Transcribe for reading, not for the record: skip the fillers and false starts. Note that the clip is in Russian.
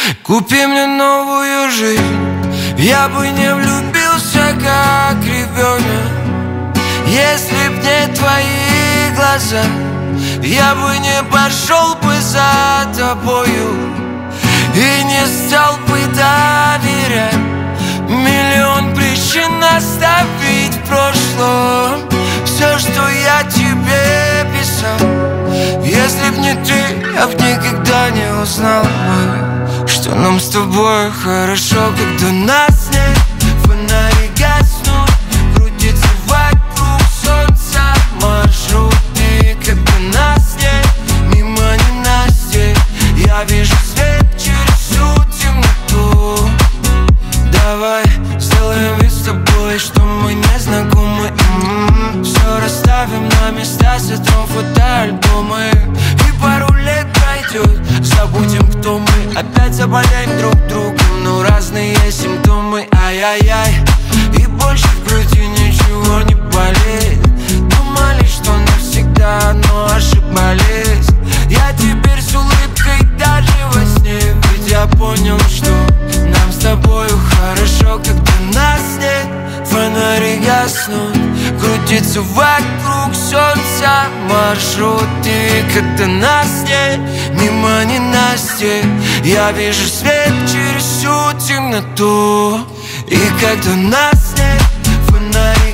Купи мне новую жизнь. Я бы не влюбился, как ребенок, если б не твои глаза. Я бы не пошел бы за тобою и не стал бы доверять. Миллион причин оставить в прошлом все, что я тебе писал. Если б не ты, я б никогда не узнал бы, что нам с тобой хорошо, когда нас нет. Фонари гаснут, крутится вокруг солнца маршруты, когда нас нет. Мимо ненастья я вижу свет через всю темноту. Давай сделаем вид с тобой, что мы не знакомы. Все расставим на места, сотрем фотоальбомы. И пару лет пройдет, забудем, кто мы. Опять заболеем друг другом, но разные симптомы. Ай-яй-яй, и больше в груди ничего не болит. Думали, что навсегда, но ошибались. Я теперь с улыбкой даже во сне, ведь я понял, что нам с тобою хорошо, когда нас нет. Фонари гаснут, крутится вокруг солнца маршруты, когда нас нет. Мимо ненастья я вижу свет через всю темноту. И когда нас нет, фонари